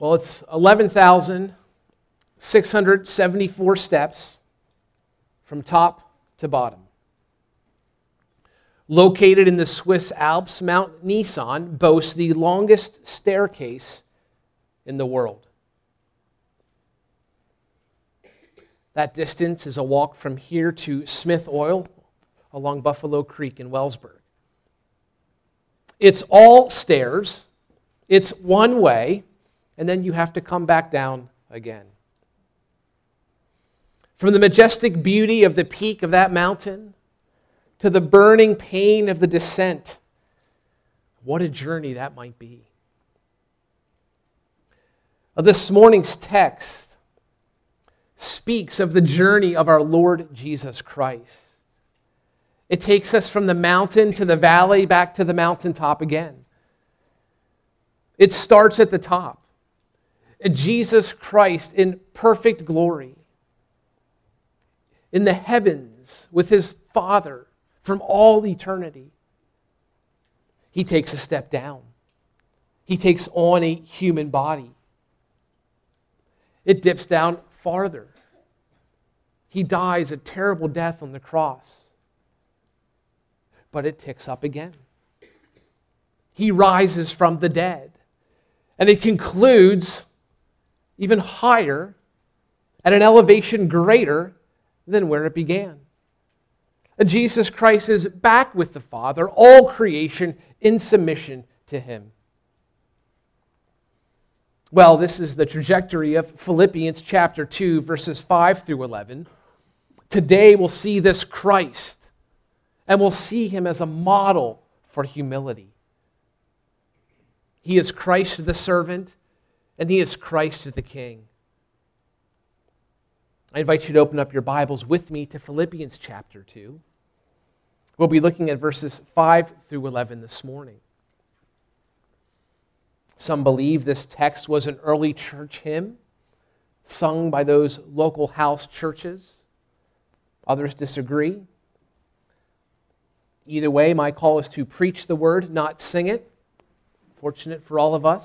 Well, it's 11,674 steps from top to bottom. Located in the Swiss Alps, Mount Nisan boasts the longest staircase in the world. That distance is a walk from here to Smith Oil along Buffalo Creek in Wellsburg. It's all stairs, it's one way, and then you have to come back down again. From the majestic beauty of the peak of that mountain to the burning pain of the descent, what a journey that might be. This morning's text speaks of the journey of our Lord Jesus Christ. It takes us from the mountain to the valley, back to the mountaintop again. It starts at the top. Jesus Christ in perfect glory, in the heavens with his Father from all eternity. He takes a step down. He takes on a human body. It dips down farther. He dies a terrible death on the cross. But it ticks up again. He rises from the dead. And it concludes even higher at an elevation greater than where it began. Jesus Christ is back with the Father, all creation in submission to him. Well, this is the trajectory of Philippians chapter 2, verses 5 through 11. Today we'll see this Christ, and we'll see him as a model for humility. He is Christ the servant, and he is Christ the King. I invite you to open up your Bibles with me to Philippians chapter 2. We'll be looking at verses 5 through 11 this morning. Some believe this text was an early church hymn sung by those local house churches. Others disagree. Either way, my call is to preach the word, not sing it. Fortunate for all of us.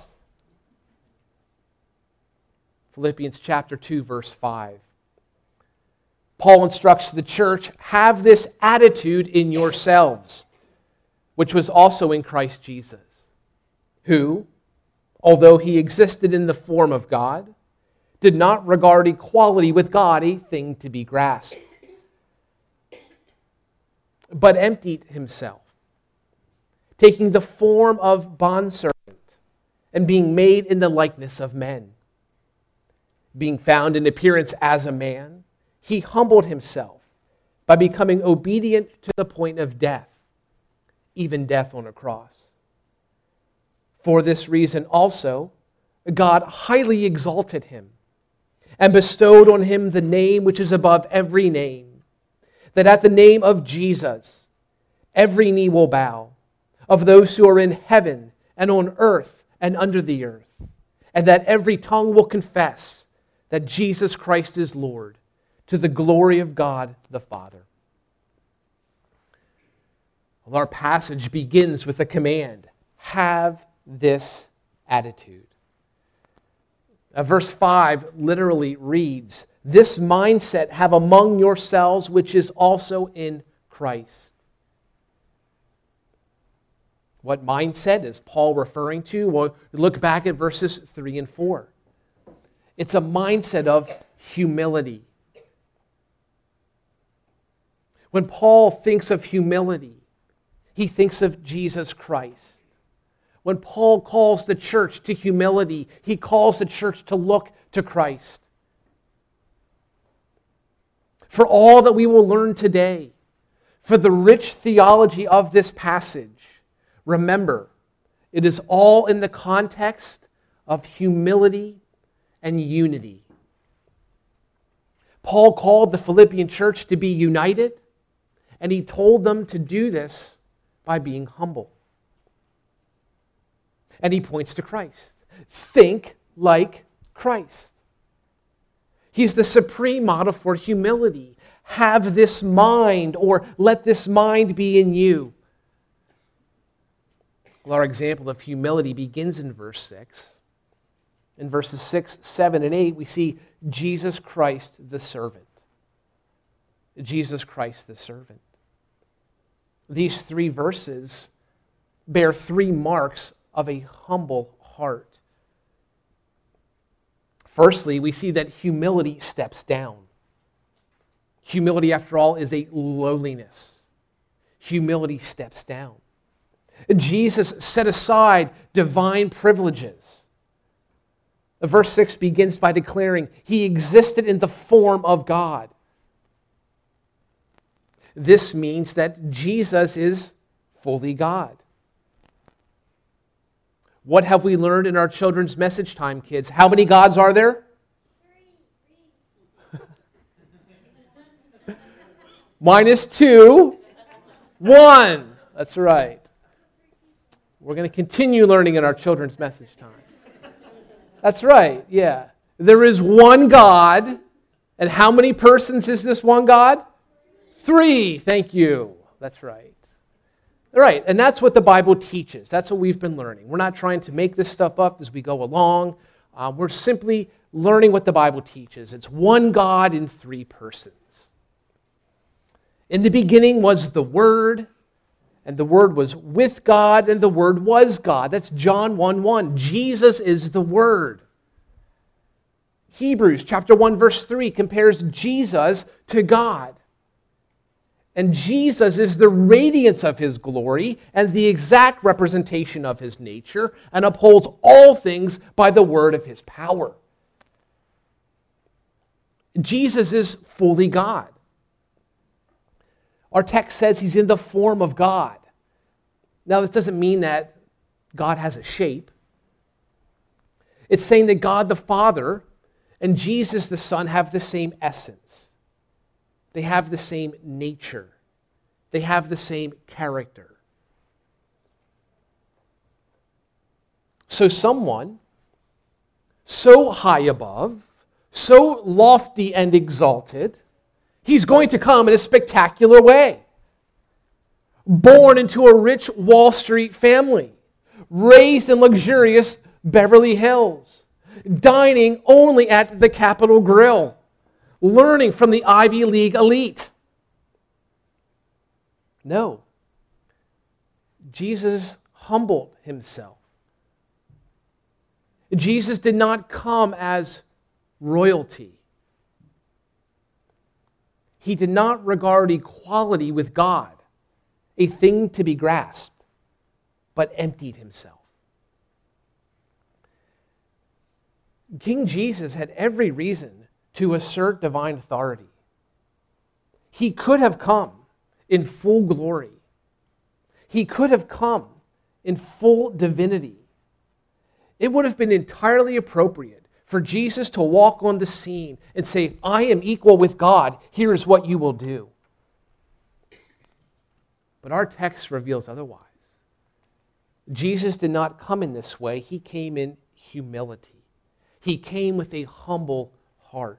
Philippians chapter 2, verse 5. Paul instructs the church, have this attitude in yourselves, which was also in Christ Jesus, who, although he existed in the form of God, did not regard equality with God a thing to be grasped, but emptied himself, taking the form of bondservant and being made in the likeness of men. Being found in appearance as a man, he humbled himself by becoming obedient to the point of death, even death on a cross. For this reason also, God highly exalted him and bestowed on him the name which is above every name, that at the name of Jesus, every knee will bow, of those who are in heaven and on earth and under the earth, and that every tongue will confess that Jesus Christ is Lord, to the glory of God the Father. Well, our passage begins with a command, have this attitude. Verse 5 literally reads, this mindset have among yourselves, which is also in Christ. What mindset is Paul referring to? Well, look back at verses 3 and 4. It's a mindset of humility. When Paul thinks of humility, he thinks of Jesus Christ. When Paul calls the church to humility, he calls the church to look to Christ. For all that we will learn today, for the rich theology of this passage, remember, it is all in the context of humility and unity. Paul called the Philippian church to be united, and he told them to do this by being humble. And he points to Christ. Think like Christ. He's the supreme model for humility. Have this mind, or let this mind be in you. Well, our example of humility begins in verse 6. In verses 6, 7, and 8, we see Jesus Christ the servant. Jesus Christ the servant. These 3 verses bear 3 marks of a humble heart. Firstly, we see that humility steps down. Humility, after all, is a lowliness. Humility steps down. Jesus set aside divine privileges. Verse 6 begins by declaring he existed in the form of God. This means that Jesus is fully God. What have we learned in our children's message time, kids? How many gods are there? 3. Minus 2. 1. That's right. We're going to continue learning in our children's message time. That's right, yeah. There is one God. And how many persons is this one God? 3. Thank you. That's right. Right, and that's what the Bible teaches. That's what we've been learning. We're not trying to make this stuff up as we go along. We're simply learning what the Bible teaches. It's one God in 3 persons. In the beginning was the Word, and the Word was with God, and the Word was God. That's John 1:1. Jesus is the Word. Hebrews chapter 1, verse 3 compares Jesus to God. And Jesus is the radiance of his glory and the exact representation of his nature and upholds all things by the word of his power. Jesus is fully God. Our text says he's in the form of God. Now, this doesn't mean that God has a shape. It's saying that God the Father and Jesus the Son have the same essence. They have the same nature. They have the same character. So someone so high above, so lofty and exalted, he's going to come in a spectacular way. Born into a rich Wall Street family, raised in luxurious Beverly Hills, dining only at the Capitol Grill, learning from the Ivy League elite. No. Jesus humbled himself. Jesus did not come as royalty. He did not regard equality with God a thing to be grasped, but emptied himself. King Jesus had every reason to assert divine authority. He could have come in full glory. He could have come in full divinity. It would have been entirely appropriate for Jesus to walk on the scene and say, I am equal with God. Here is what you will do. But our text reveals otherwise. Jesus did not come in this way. He came in humility. He came with a humble heart.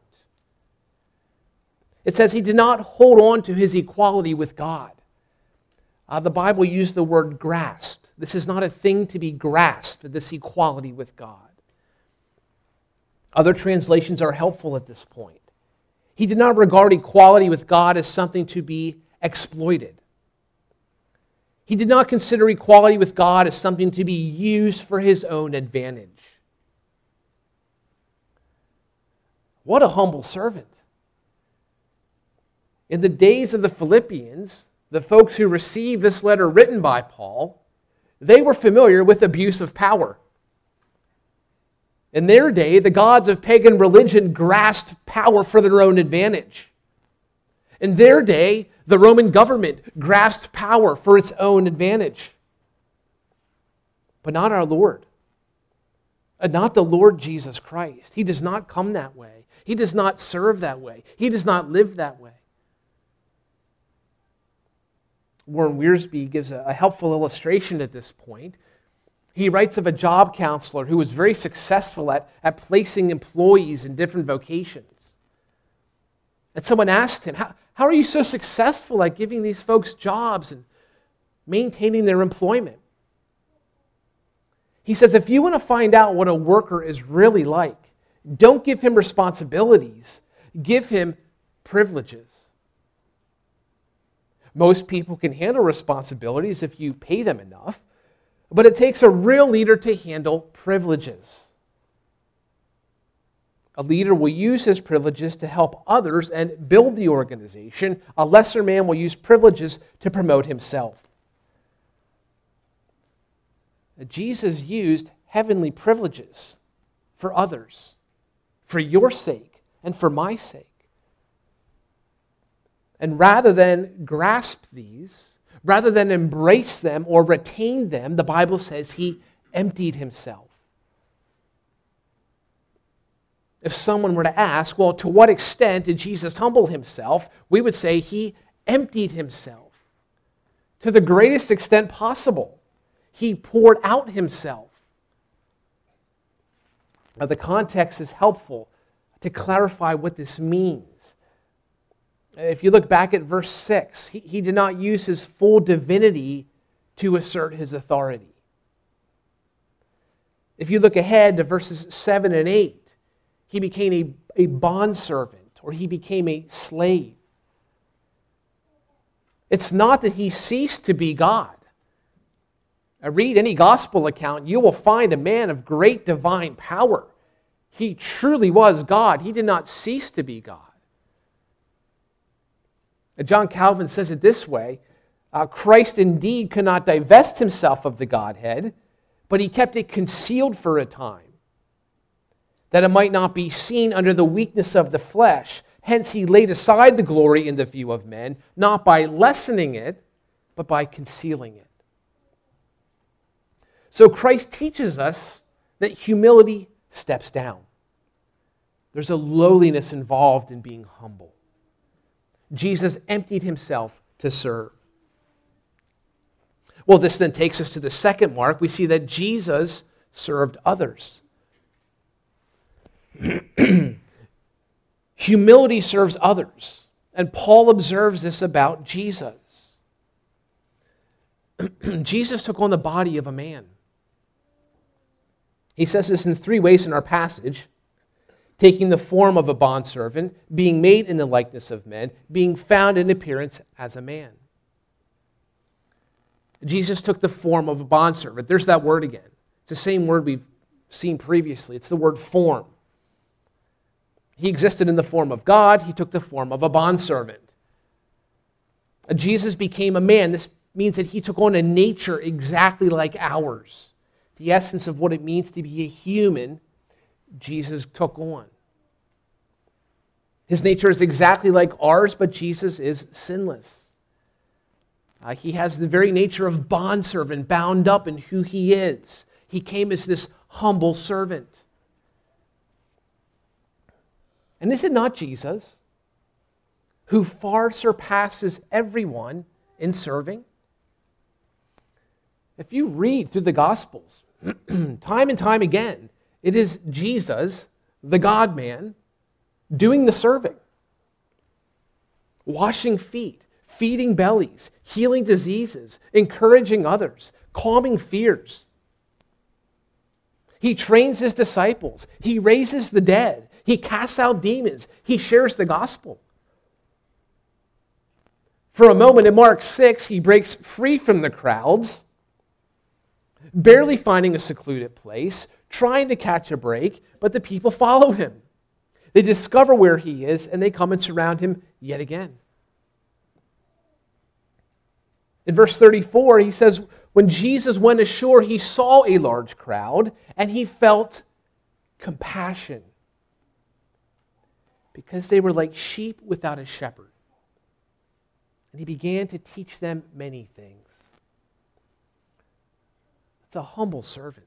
It says he did not hold on to his equality with God. The Bible used the word grasped. This is not a thing to be grasped, this equality with God. Other translations are helpful at this point. He did not regard equality with God as something to be exploited. He did not consider equality with God as something to be used for his own advantage. What a humble servant. In the days of the Philippians, the folks who received this letter written by Paul, they were familiar with abuse of power. In their day, the gods of pagan religion grasped power for their own advantage. In their day, the Roman government grasped power for its own advantage. But not our Lord. And not the Lord Jesus Christ. He does not come that way. He does not serve that way. He does not live that way. Warren Wiersbe gives a helpful illustration at this point. He writes of a job counselor who was very successful at placing employees in different vocations. And someone asked him, how are you so successful at giving these folks jobs and maintaining their employment? He says, if you want to find out what a worker is really like, don't give him responsibilities, give him privileges. Most people can handle responsibilities if you pay them enough, but it takes a real leader to handle privileges. A leader will use his privileges to help others and build the organization. A lesser man will use privileges to promote himself. Jesus used heavenly privileges for others, for your sake and for my sake. And rather than grasp these, rather than embrace them or retain them, the Bible says he emptied himself. If someone were to ask, well, to what extent did Jesus humble himself? We would say he emptied himself to the greatest extent possible. He poured out himself. Now, the context is helpful to clarify what this means. If you look back at verse 6, he did not use his full divinity to assert his authority. If you look ahead to verses 7 and 8, he became a bondservant, or he became a slave. It's not that he ceased to be God. Read any gospel account, you will find a man of great divine power. He truly was God. He did not cease to be God. John Calvin says it this way, Christ indeed could not divest himself of the Godhead, but he kept it concealed for a time, that it might not be seen under the weakness of the flesh. Hence he laid aside the glory in the view of men, not by lessening it, but by concealing it. So Christ teaches us that humility steps down. There's a lowliness involved in being humble. Jesus emptied himself to serve. Well, this then takes us to the second mark. We see that Jesus served others. Humility serves others. And Paul observes this about Jesus. Jesus took on the body of a man. He says this in 3 ways in our passage: taking the form of a bondservant, being made in the likeness of men, being found in appearance as a man. Jesus took the form of a bondservant. There's that word again. It's the same word we've seen previously. It's the word form. He existed in the form of God. He took the form of a bondservant. Jesus became a man. This means that he took on a nature exactly like ours. The essence of what it means to be a human, Jesus took on. His nature is exactly like ours, but Jesus is sinless. He has the very nature of bondservant bound up in who he is. He came as this humble servant. And is it not Jesus who far surpasses everyone in serving? If you read through the Gospels, time and time again, it is Jesus, the God-man, doing the serving. Washing feet, feeding bellies, healing diseases, encouraging others, calming fears. He trains his disciples. He raises the dead. He casts out demons. He shares the gospel. For a moment in Mark 6, he breaks free from the crowds, barely finding a secluded place, trying to catch a break, but the people follow him. They discover where he is, and they come and surround him yet again. In verse 34, he says, when Jesus went ashore, he saw a large crowd, and he felt compassion, because they were like sheep without a shepherd. And he began to teach them many things. It's a humble servant.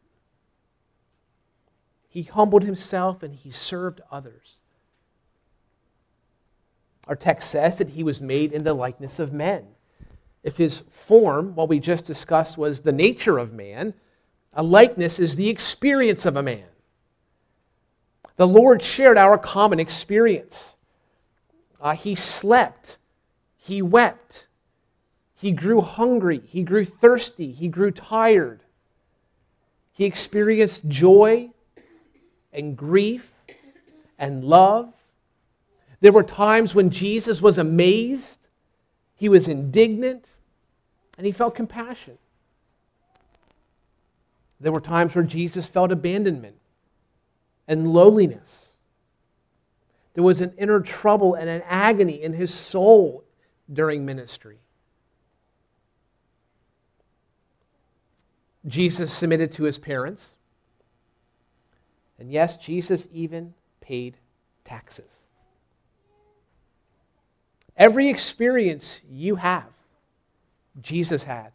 He humbled himself and he served others. Our text says that he was made in the likeness of men. If his form, what we just discussed, was the nature of man, a likeness is the experience of a man. The Lord shared our common experience. He slept. He wept. He grew hungry. He grew thirsty. He grew tired. He experienced joy and grief and love. There were times when Jesus was amazed, he was indignant, and he felt compassion. There were times where Jesus felt abandonment and loneliness. There was an inner trouble and an agony in his soul during ministry. Jesus submitted to his parents. And yes, Jesus even paid taxes. Every experience you have, Jesus had.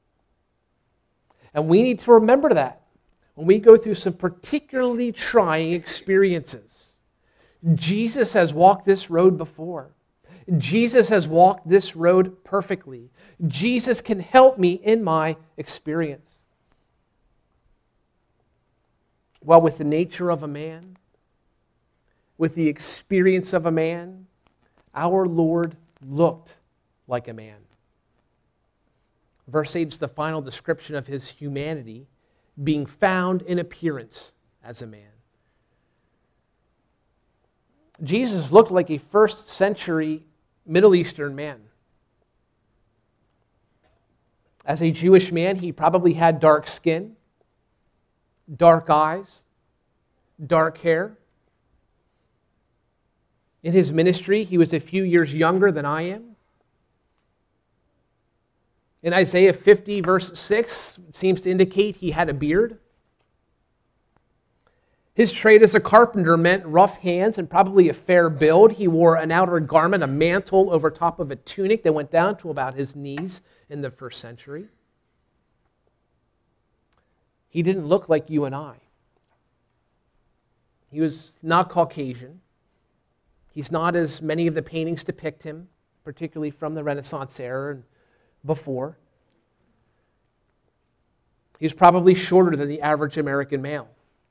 And we need to remember that when we go through some particularly trying experiences. Jesus has walked this road before. Jesus has walked this road perfectly. Jesus can help me in my experience. Well, with the nature of a man, with the experience of a man, our Lord looked like a man. Verse 8 is the final description of his humanity, being found in appearance as a man. Jesus looked like a first century Middle Eastern man. As a Jewish man, he probably had dark skin, dark eyes, dark hair. In his ministry, he was a few years younger than I am. In Isaiah 50, verse 6, it seems to indicate he had a beard. His trade as a carpenter meant rough hands and probably a fair build. He wore an outer garment, a mantle over top of a tunic that went down to about his knees in the first century. He didn't look like you and I. He was not Caucasian. He's not as many of the paintings depict him, particularly from the Renaissance era and before. He's probably shorter than the average American male.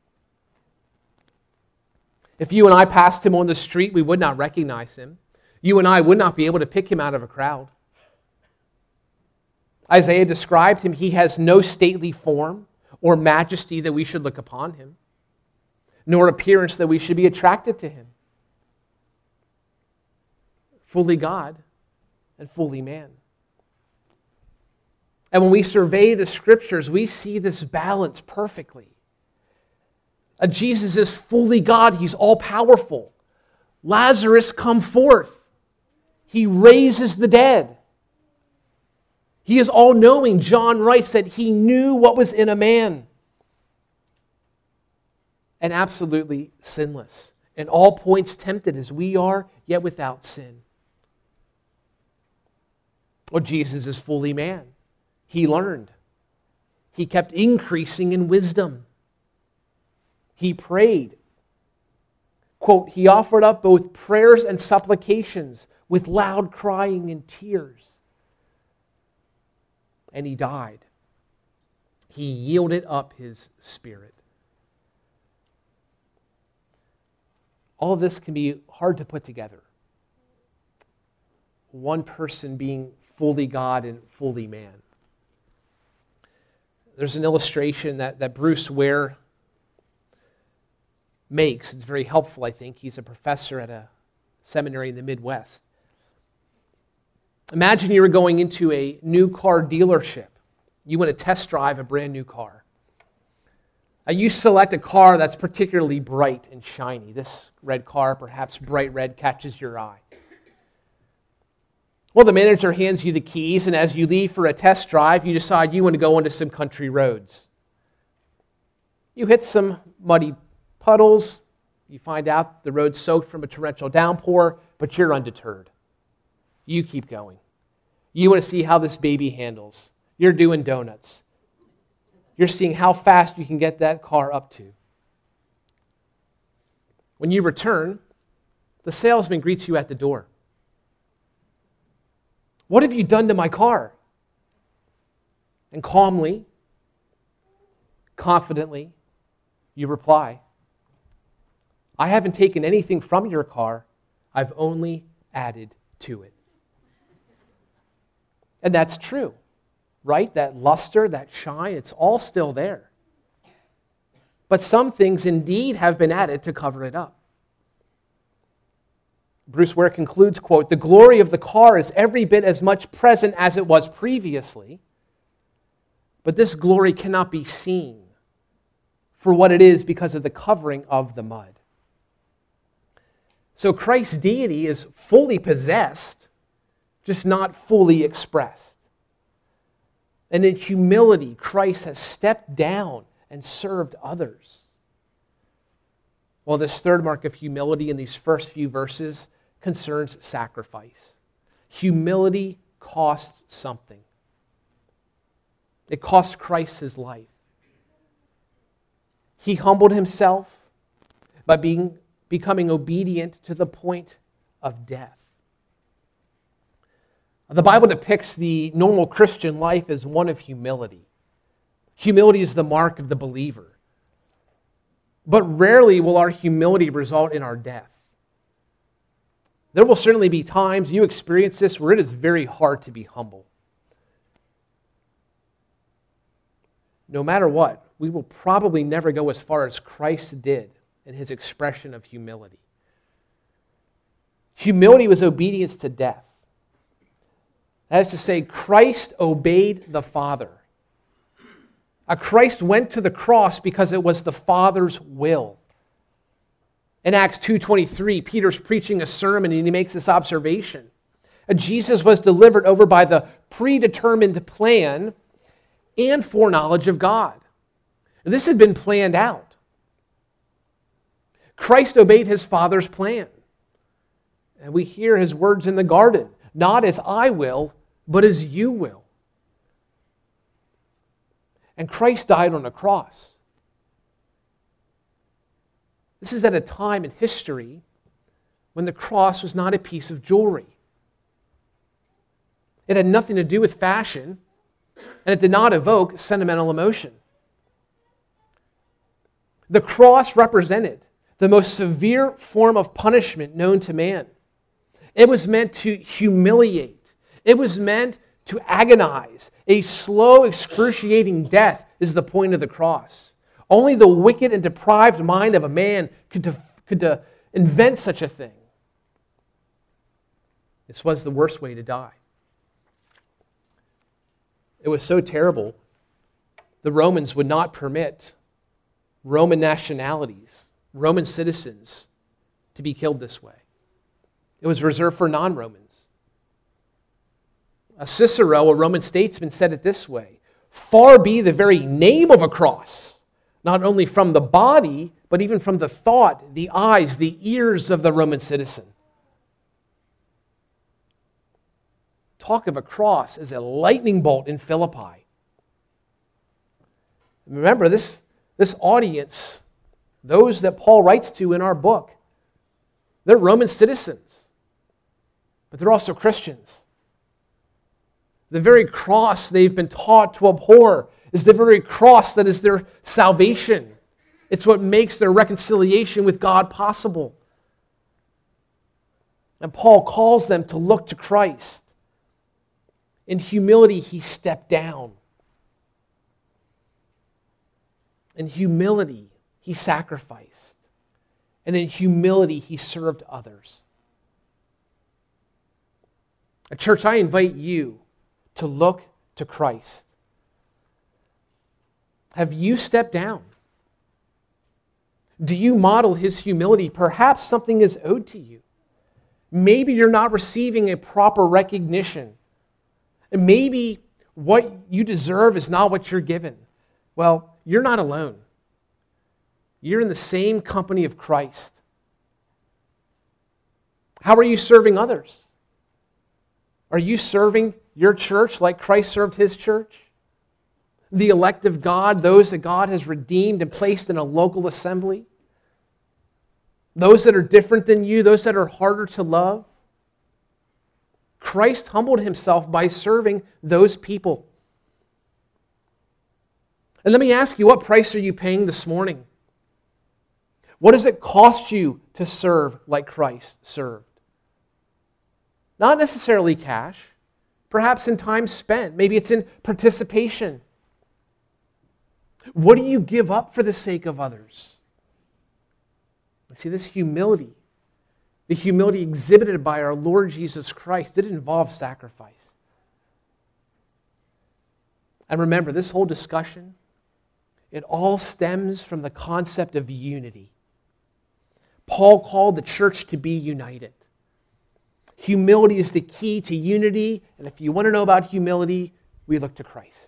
If you and I passed him on the street, we would not recognize him. You and I would not be able to pick him out of a crowd. Isaiah described him, he has no stately form or majesty that we should look upon him, nor appearance that we should be attracted to him. Fully God and fully man. And when we survey the Scriptures, we see this balance perfectly. Jesus is fully God. He's all-powerful. Lazarus, come forth. He raises the dead. He is all-knowing. John writes that he knew what was in a man. And absolutely sinless. In all points tempted as we are, yet without sin. Well, Jesus is fully man. He learned. He kept increasing in wisdom. He prayed. Quote, he offered up both prayers and supplications with loud crying and tears. And he died. He yielded up his spirit. All of this can be hard to put together. One person being fully God and fully man. There's an illustration that Bruce Ware makes. It's very helpful, I think. He's a professor at a seminary in the Midwest. Imagine you were going into a new car dealership. You want to test drive a brand new car. You select a car that's particularly bright and shiny. This red car, perhaps bright red, catches your eye. Well, the manager hands you the keys, and as you leave for a test drive, you decide you want to go onto some country roads. You hit some muddy puddles. You find out the road's soaked from a torrential downpour, but you're undeterred. You keep going. You want to see how this baby handles. You're doing donuts. You're seeing how fast you can get that car up to. When you return, the salesman greets you at the door. What have you done to my car? And calmly, confidently, you reply, I haven't taken anything from your car. I've only added to it. And that's true, right? That luster, that shine, it's all still there. but some things indeed have been added to cover it up. Bruce Ware concludes, quote, "The glory of the car is every bit as much present as it was previously, but this glory cannot be seen for what it is because of the covering of the mud." So Christ's deity is fully possessed, just not fully expressed. And in humility, Christ has stepped down and served others. Well, this third mark of humility in these first few verses concerns sacrifice. Humility costs something. It cost Christ his life. He humbled himself by becoming obedient to the point of death. The Bible depicts the normal Christian life as one of humility. Humility is the mark of the believer. But rarely will our humility result in our death. There will certainly be times, you experience this, where it is very hard to be humble. No matter what, we will probably never go as far as Christ did in his expression of humility. Humility was obedience to death. That is to say, Christ obeyed the Father. Christ went to the cross because it was the Father's will. In Acts 2:23, Peter's preaching a sermon and he makes this observation. Jesus was delivered over by the predetermined plan and foreknowledge of God. This had been planned out. Christ obeyed his Father's plan. And we hear his words in the garden, "Not as I will, but as you will." And Christ died on a cross. This is at a time in history when the cross was not a piece of jewelry. It had nothing to do with fashion, and it did not evoke sentimental emotion. The cross represented the most severe form of punishment known to man. It was meant to humiliate. It was meant to agonize. A slow, excruciating death is the point of the cross. Only the wicked and deprived mind of a man could invent such a thing. This was the worst way to die. It was so terrible, the Romans would not permit Roman nationalities, Roman citizens, to be killed this way. It was reserved for non-Romans. Cicero, a Roman statesman, said it this way: "Far be the very name of a cross, not only from the body, but even from the thought, the eyes, the ears of the Roman citizen." Talk of a cross as a lightning bolt in Philippi. Remember, this audience, those that Paul writes to in our book, they're Roman citizens, but they're also Christians. The very cross they've been taught to abhor is the very cross that is their salvation. It's what makes their reconciliation with God possible. And Paul calls them to look to Christ. In humility, he stepped down. In humility, he sacrificed. And in humility, he served others. Church, I invite you to look to Christ. Have you stepped down? Do you model his humility? Perhaps something is owed to you. Maybe you're not receiving a proper recognition. And maybe what you deserve is not what you're given. Well, you're not alone. You're in the same company of Christ. How are you serving others? Are you serving your church like Christ served his church? The elect of God, those that God has redeemed and placed in a local assembly? Those that are different than you, those that are harder to love? Christ humbled himself by serving those people. And let me ask you, what price are you paying this morning? What does it cost you to serve like Christ served? Not necessarily cash, perhaps in time spent. Maybe it's in participation. What do you give up for the sake of others? See, this humility, the humility exhibited by our Lord Jesus Christ, did involve sacrifice. And remember, this whole discussion, it all stems from the concept of unity. Paul called the church to be united. Humility is the key to unity, and if you want to know about humility, we look to Christ.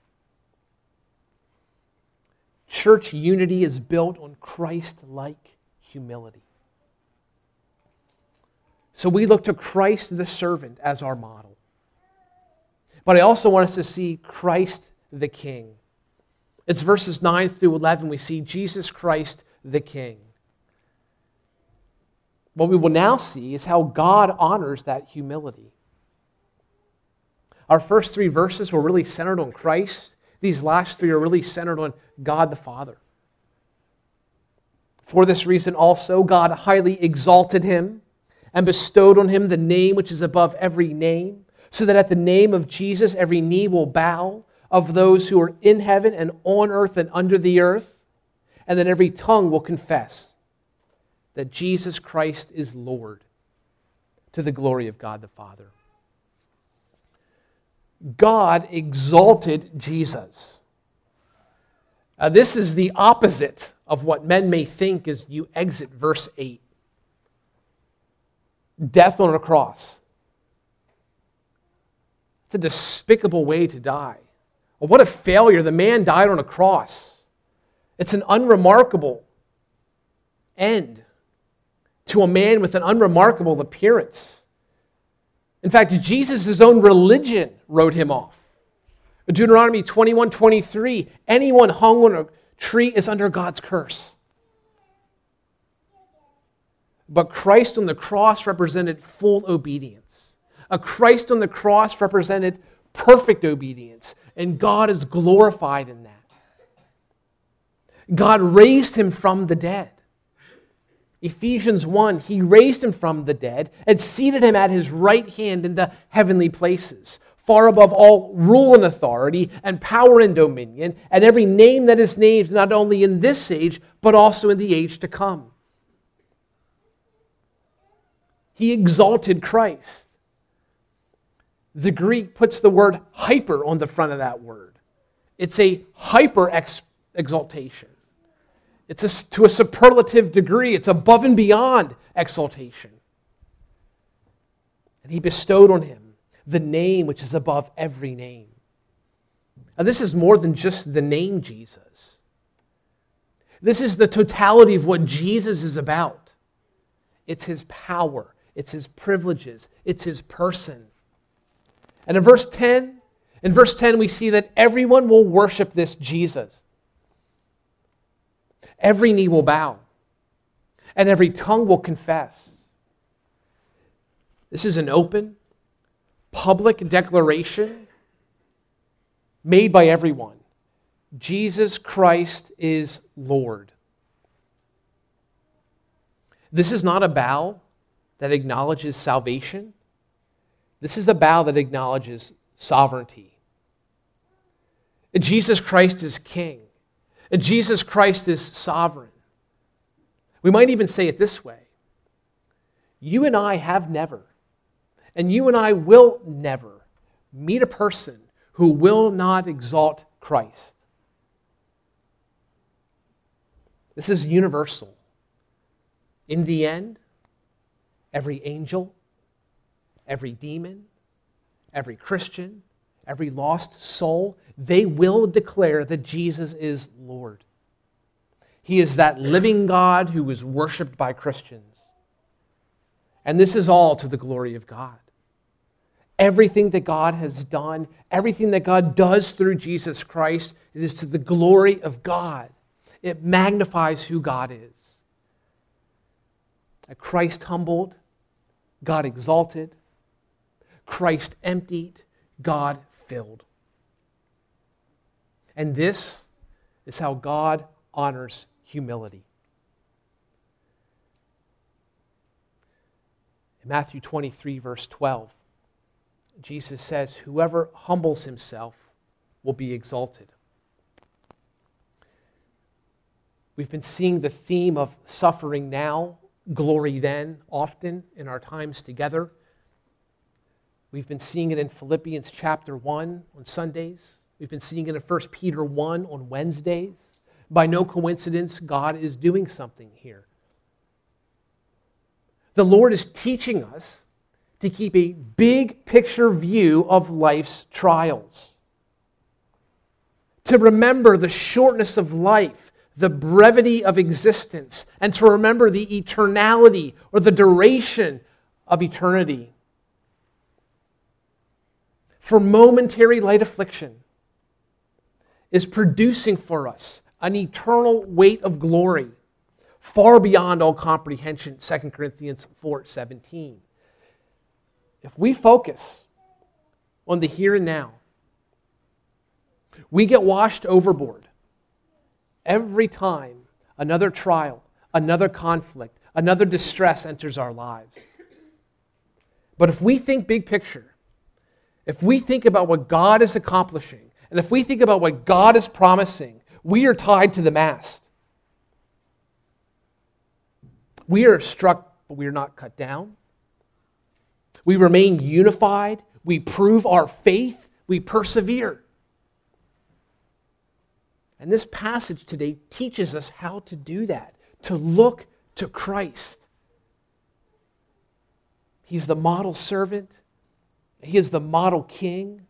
Church unity is built on Christ-like humility. So we look to Christ the servant as our model. But I also want us to see Christ the King. It's verses 9 through 11. We see Jesus Christ the King. What we will now see is how God honors that humility. Our first 3 verses were really centered on Christ. These last 3 are really centered on God the Father. For this reason also, God highly exalted him and bestowed on him the name which is above every name, so that at the name of Jesus every knee will bow, of those who are in heaven and on earth and under the earth, and that every tongue will confess that Jesus Christ is Lord, to the glory of God the Father. God exalted Jesus. This is the opposite of what men may think as you exit verse 8. Death on a cross. It's a despicable way to die. Well, what a failure. The man died on a cross. It's an unremarkable end to a man with an unremarkable appearance. In fact, Jesus' own religion wrote him off. Deuteronomy 21:23, anyone hung on a tree is under God's curse. But Christ on the cross represented full obedience. A Christ on the cross represented perfect obedience, and God is glorified in that. God raised him from the dead. Ephesians 1, he raised him from the dead and seated him at his right hand in the heavenly places, far above all rule and authority and power and dominion, and every name that is named not only in this age, but also in the age to come. He exalted Christ. The Greek puts the word hyper on the front of that word. It's a hyper exaltation. It's to a superlative degree. It's above and beyond exaltation. And he bestowed on him the name which is above every name. Now, this is more than just the name Jesus. This is the totality of what Jesus is about. It's his power. It's his privileges. It's his person. And in verse 10, we see that everyone will worship this Jesus. Every knee will bow, and every tongue will confess. This is an open, public declaration made by everyone. Jesus Christ is Lord. This is not a bow that acknowledges salvation. This is a bow that acknowledges sovereignty. Jesus Christ is King. Jesus Christ is sovereign. We might even say it this way. You and I have never, and you and I will never meet a person who will not exalt Christ. This is universal. In the end, every angel, every demon, every Christian, every lost soul, they will declare that Jesus is Lord. He is that living God who is worshiped by Christians. And this is all to the glory of God. Everything that God has done, everything that God does through Jesus Christ, it is to the glory of God. It magnifies who God is. Christ humbled, God exalted. Christ emptied, God filled. And this is how God honors humility. In Matthew 23, verse 12, Jesus says, whoever humbles himself will be exalted. We've been seeing the theme of suffering now, glory then, often in our times together. We've been seeing it in Philippians chapter 1 on Sundays. We've been seeing it in 1 Peter 1 on Wednesdays. By no coincidence, God is doing something here. The Lord is teaching us to keep a big picture view of life's trials. To remember the shortness of life, the brevity of existence, and to remember the eternality or the duration of eternity. For momentary light affliction is producing for us an eternal weight of glory far beyond all comprehension, 2 Corinthians 4:17. If we focus on the here and now, we get washed overboard every time another trial, another conflict, another distress enters our lives. But if we think big picture, if we think about what God is accomplishing, and if we think about what God is promising, we are tied to the mast. We are struck, but we are not cut down. We remain unified. We prove our faith. We persevere. And this passage today teaches us how to do that, to look to Christ. He's the model servant. He is the model king.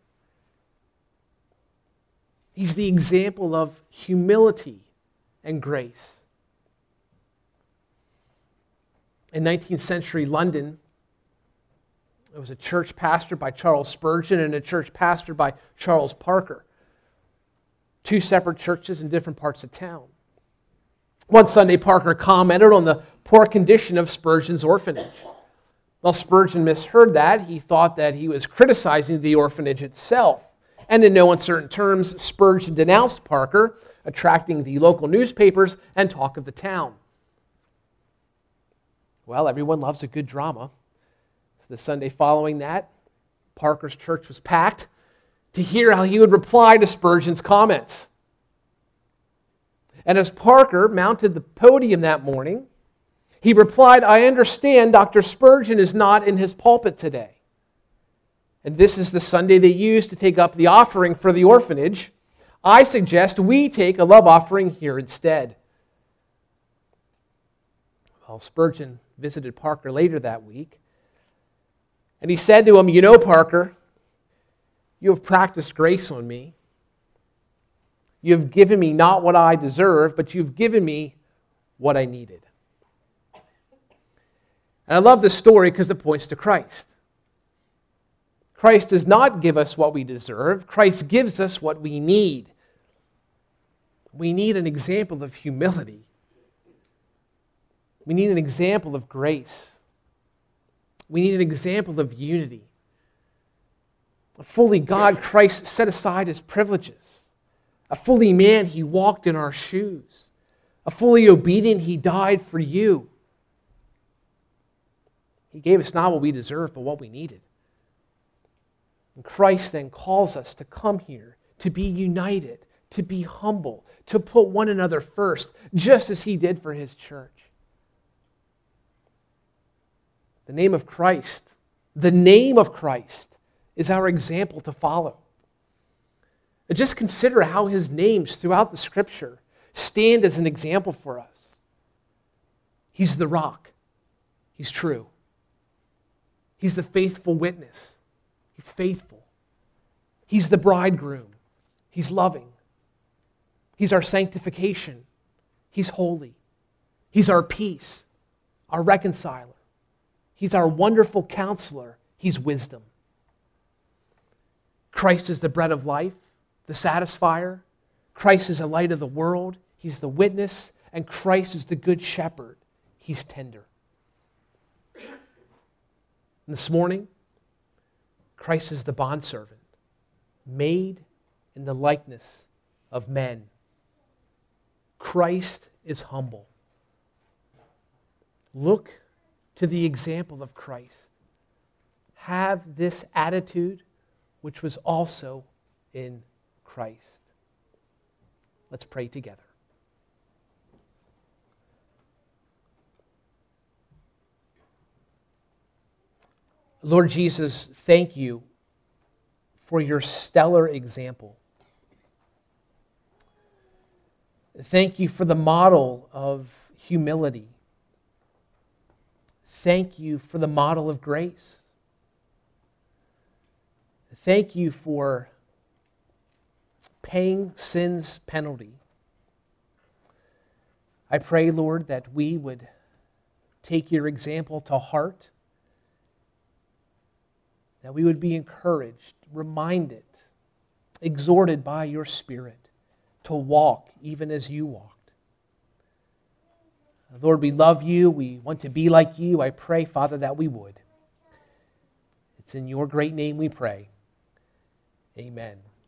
He's the example of humility and grace. In 19th century London, there was a church pastored by Charles Spurgeon and a church pastored by Charles Parker. Two separate churches in different parts of town. One Sunday, Parker commented on the poor condition of Spurgeon's orphanage. Well, Spurgeon misheard that. He thought that he was criticizing the orphanage itself. And in no uncertain terms, Spurgeon denounced Parker, attracting the local newspapers and talk of the town. Well, everyone loves a good drama. The Sunday following that, Parker's church was packed to hear how he would reply to Spurgeon's comments. And as Parker mounted the podium that morning, he replied, "I understand Dr. Spurgeon is not in his pulpit today. And this is the Sunday they use to take up the offering for the orphanage. I suggest we take a love offering here instead." Well, Spurgeon visited Parker later that week, and he said to him, "You know, Parker, you have practiced grace on me. You have given me not what I deserve, but you've given me what I needed." And I love this story because it points to Christ. Christ does not give us what we deserve. Christ gives us what we need. We need an example of humility. We need an example of grace. We need an example of unity. A fully God, Christ set aside his privileges. A fully man, he walked in our shoes. A fully obedient, he died for you. He gave us not what we deserved, but what we needed. And Christ then calls us to come here, to be united, to be humble, to put one another first, just as he did for his church. The name of Christ is our example to follow. And just consider how his names throughout the Scripture stand as an example for us. He's the rock. He's true. He's the faithful witness. He's faithful. He's the bridegroom. He's loving. He's our sanctification. He's holy. He's our peace, our reconciler. He's our wonderful counselor. He's wisdom. Christ is the bread of life, the satisfier. Christ is the light of the world. He's the witness. And Christ is the good shepherd. He's tender. And this morning, Christ is the bondservant, made in the likeness of men. Christ is humble. Look to the example of Christ. Have this attitude which was also in Christ. Let's pray together. Lord Jesus, thank you for your stellar example. Thank you for the model of humility. Thank you for the model of grace. Thank you for paying sin's penalty. I pray, Lord, that we would take your example to heart, that we would be encouraged, reminded, exhorted by your Spirit to walk even as you walked. Lord, we love you. We want to be like you. I pray, Father, that we would. It's in your great name we pray. Amen.